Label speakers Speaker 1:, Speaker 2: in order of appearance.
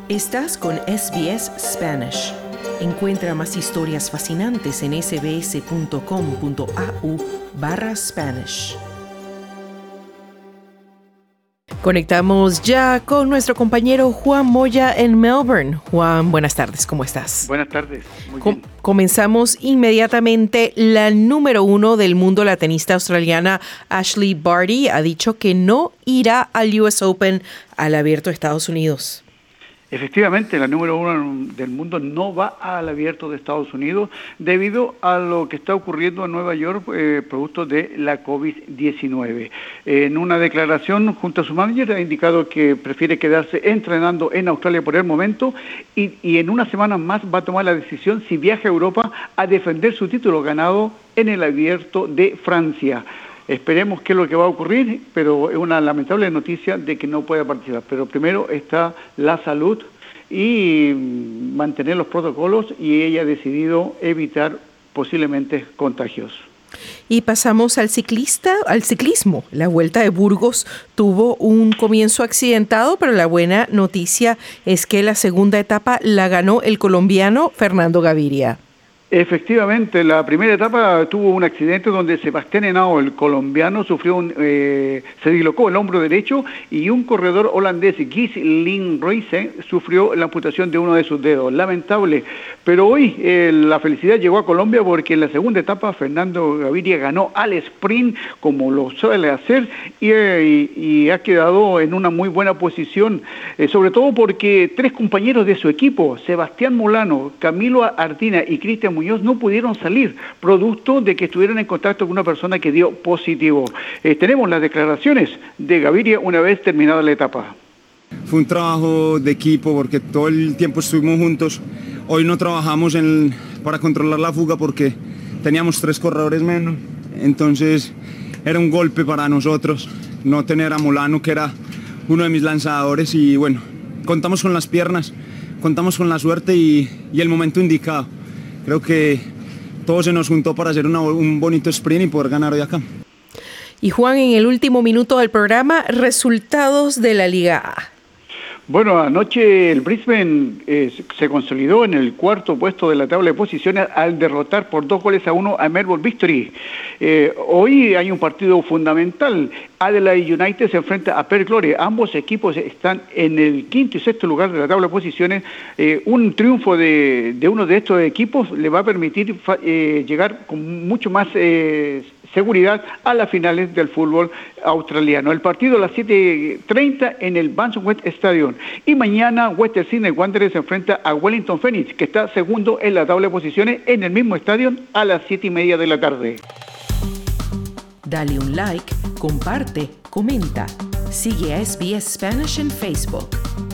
Speaker 1: Estás con SBS Spanish. Encuentra más historias fascinantes en sbs.com.au/Spanish. Conectamos ya con nuestro compañero Juan Moya en Melbourne. Juan, buenas tardes, ¿cómo estás?
Speaker 2: Buenas tardes, muy bien.
Speaker 1: Comenzamos inmediatamente. La número 1 del mundo, la tenista australiana Ashley Barty, ha dicho que no irá al US Open, al Abierto de Estados Unidos.
Speaker 2: Efectivamente, la número 1 del mundo no va al Abierto de Estados Unidos debido a lo que está ocurriendo en Nueva York, producto de la COVID-19. En una declaración junto a su manager ha indicado que prefiere quedarse entrenando en Australia por el momento y en una semana más va a tomar la decisión si viaja a Europa a defender su título ganado en el Abierto de Francia. Esperemos qué es lo que va a ocurrir, pero es una lamentable noticia de que no pueda participar. Pero primero está la salud y mantener los protocolos, y ella ha decidido evitar posiblemente contagios.
Speaker 1: Y pasamos al ciclismo. La Vuelta de Burgos tuvo un comienzo accidentado, pero la buena noticia es que la segunda etapa la ganó el colombiano Fernando Gaviria.
Speaker 2: Efectivamente, la primera etapa tuvo un accidente donde Sebastián Henao, el colombiano, se dislocó el hombro derecho, y un corredor holandés, Guus Lindruysen, sufrió la amputación de uno de sus dedos. Lamentable, pero hoy la felicidad llegó a Colombia porque en la segunda etapa Fernando Gaviria ganó al sprint como lo suele hacer y ha quedado en una muy buena posición, sobre todo porque tres compañeros de su equipo, Sebastián Molano, Camilo Ardina y Cristian Muñoz, no pudieron salir, producto de que estuvieron en contacto con una persona que dio positivo. Tenemos las declaraciones de Gaviria una vez terminada la etapa.
Speaker 3: Fue un trabajo de equipo porque todo el tiempo estuvimos juntos. Hoy no trabajamos para controlar la fuga porque teníamos 3 corredores menos. Entonces era un golpe para nosotros no tener a Molano, que era uno de mis lanzadores. Y bueno, contamos con las piernas, contamos con la suerte y el momento indicado. Creo que todo se nos juntó para hacer un bonito sprint y poder ganar hoy acá.
Speaker 1: Y Juan, en el último minuto del programa, resultados de la Liga A.
Speaker 2: Bueno, anoche el Brisbane se consolidó en el cuarto puesto de la tabla de posiciones al derrotar por 2-1 a Melbourne Victory. Hoy hay un partido fundamental. Adelaide United se enfrenta a Perth Glory. Ambos equipos están en el quinto y sexto lugar de la tabla de posiciones. Un triunfo de uno de estos equipos le va a permitir llegar con mucho más seguridad a las finales del fútbol australiano. El partido a las 7:30 en el Bankwest Stadium. Y mañana Western Sydney Wanderers se enfrenta a Wellington Phoenix, que está segundo en la tabla de posiciones, en el mismo estadio a las 7:30 de la tarde.
Speaker 1: Dale un like, comparte, comenta. Sigue a SBS Spanish en Facebook.